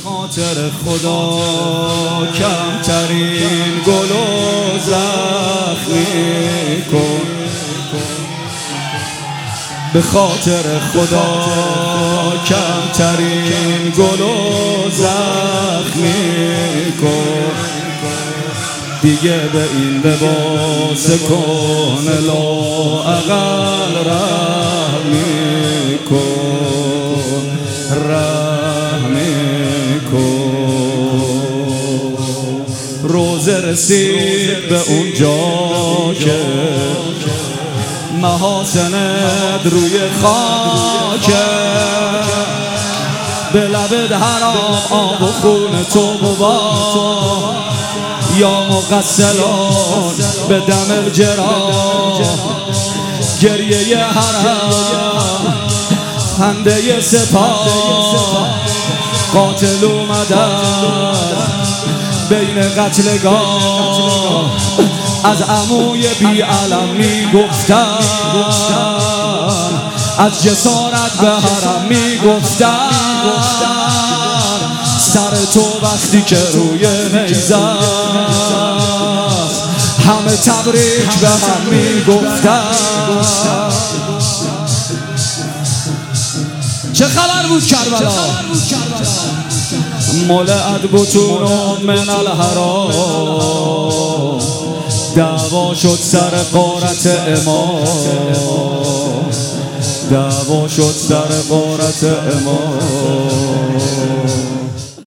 خاطر خدا کمترین گلو زخمی کن، به خاطر خدا کمترین گلو زخمی کن. دیگه به این لباس کن لااقل رحمی کن، رحمی کن. روزه رسید به اون جا که محاسنت روی خاکه، به لبت حرام آب و خون تو مباح، یا مغسلان به دم الجراح. گریه حرم خنده سپاه، قاتل اومدن بین قتلگاه. از عموی بی علم میگفتن، از جسارت به حرم میگفتن. سر تو وقتی که روی نیزه همه تبریک به من میگفتن. چه خبر بود کربلا؟ ملعت بطون من الحرام، دعوا شد سر غارت امام، دعوا شد سر غارت امام.